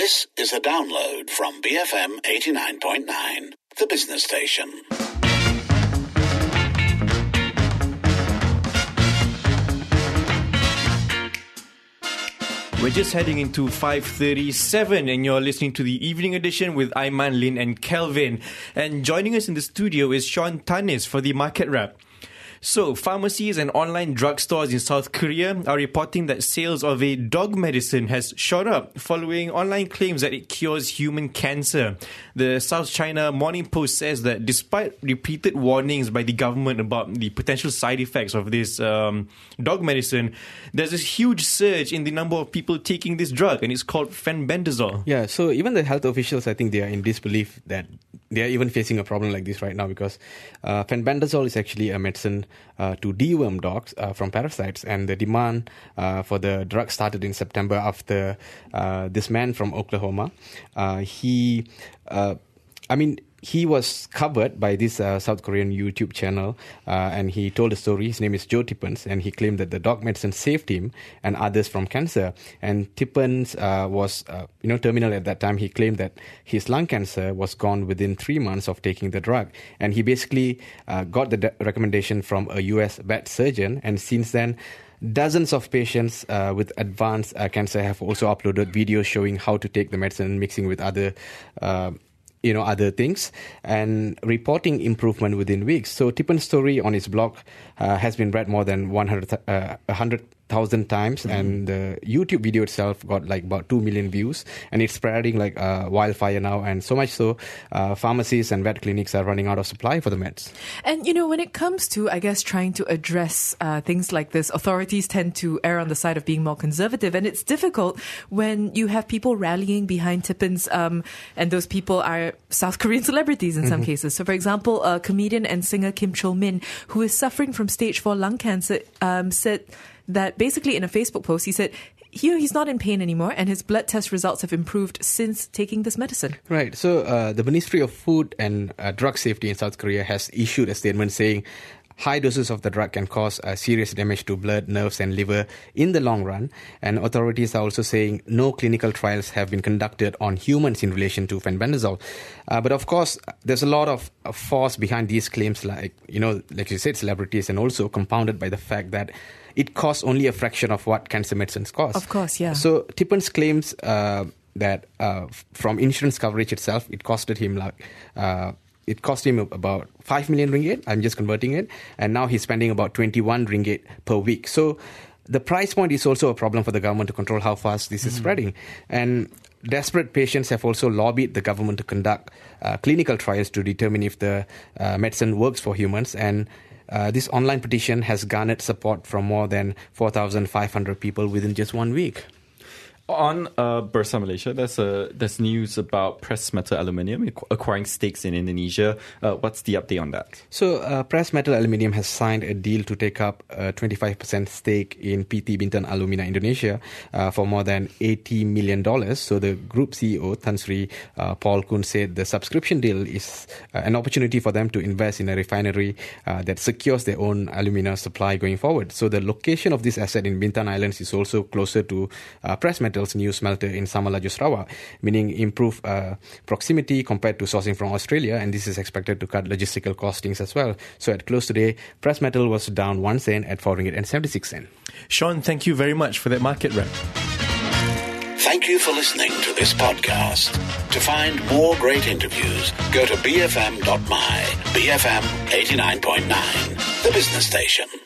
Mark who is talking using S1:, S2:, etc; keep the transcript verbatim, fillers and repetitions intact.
S1: This is a download from B F M eighty-nine point nine, the business station.
S2: We're just heading into five thirty-seven and you're listening to the Evening Edition with Aiman, Lin and Kelvin. And joining us in the studio is Sean Tanis for the Market Wrap. So, pharmacies and online drugstores in South Korea are reporting that sales of a dog medicine has shot up following online claims that it cures human cancer. The South China Morning Post says that despite repeated warnings by the government about the potential side effects of this um, dog medicine, there's this huge surge in the number of people taking this drug, and it's called fenbendazole.
S3: Yeah, so even the health officials, I think they are in disbelief that they are even facing a problem like this right now, because uh, fenbendazole is actually a medicine uh, to deworm dogs uh, from parasites, and the demand uh, for the drug started in September after uh, this man from Oklahoma, uh, he, uh, I mean, he was covered by this uh, South Korean YouTube channel, uh, and he told a story. His name is Joe Tippens, and he claimed that the dog medicine saved him and others from cancer. And Tippens uh, was, uh, you know, terminal at that time. He claimed that his lung cancer was gone within three months of taking the drug. And he basically uh, got the de- recommendation from a U S vet surgeon, and since then, dozens of patients uh, with advanced uh, cancer have also uploaded videos showing how to take the medicine, mixing with other uh, you know, other things, and reporting improvement within weeks. So Tippen's story on his blog uh, has been read more than one hundred, uh, one hundred thousand times, mm-hmm. and the YouTube video itself got like about two million views, and it's spreading like uh, wildfire now, and so much so uh, pharmacies and vet clinics are running out of supply for the meds.
S4: And, you know, when it comes to, I guess, trying to address uh, things like this, authorities tend to err on the side of being more conservative, and it's difficult when you have people rallying behind Tippens, um, and those people are South Korean celebrities in mm-hmm. some cases. So, for example, uh, comedian and singer Kim Chol-min, who is suffering from stage four lung cancer, um, said that basically in a Facebook post, he said, you know, he's not in pain anymore, and his blood test results have improved since taking this medicine.
S3: Right. So uh, the Ministry of Food and uh, Drug Safety in South Korea has issued a statement saying high doses of the drug can cause uh, serious damage to blood, nerves and liver in the long run. And authorities are also saying no clinical trials have been conducted on humans in relation to fenbendazole. Uh, but of course, there's a lot of uh, force behind these claims, like, you know, like you said, celebrities, and also compounded by the fact that it costs only a fraction of what cancer medicines cost.
S4: Of course, yeah.
S3: So Tippens claims uh, that uh, from insurance coverage itself, it costed him like... Uh, It cost him about five million ringgit. I'm just converting it. And now he's spending about twenty-one ringgit per week. So the price point is also a problem for the government to control how fast this mm-hmm. is spreading. And desperate patients have also lobbied the government to conduct uh, clinical trials to determine if the uh, medicine works for humans. And uh, this online petition has garnered support from more than four thousand five hundred people within just one week.
S5: On uh, Bursa Malaysia, there's a there's news about Press Metal Aluminium acquiring stakes in Indonesia. Uh, what's the update on that?
S3: So, uh, Press Metal Aluminium has signed a deal to take up a twenty-five percent stake in P T Bintan Alumina Indonesia uh, for more than eighty million dollars. So, the group C E O, Tan Sri uh, Paul Kun, said the subscription deal is uh, an opportunity for them to invest in a refinery uh, that secures their own alumina supply going forward. So, the location of this asset in Bintan Islands is also closer to uh, Press Metal new smelter in Samalaju, Sarawak, meaning improved uh, proximity compared to sourcing from Australia, and this is expected to cut logistical costings as well. So at close today, Press Metal was down one cent at four ringgit and seventy-six cents.
S2: Sean, thank you very much for that market wrap.
S1: Thank you for listening to this podcast. To find more great interviews, go to b f m dot m y, B F M eighty-nine point nine, the business station.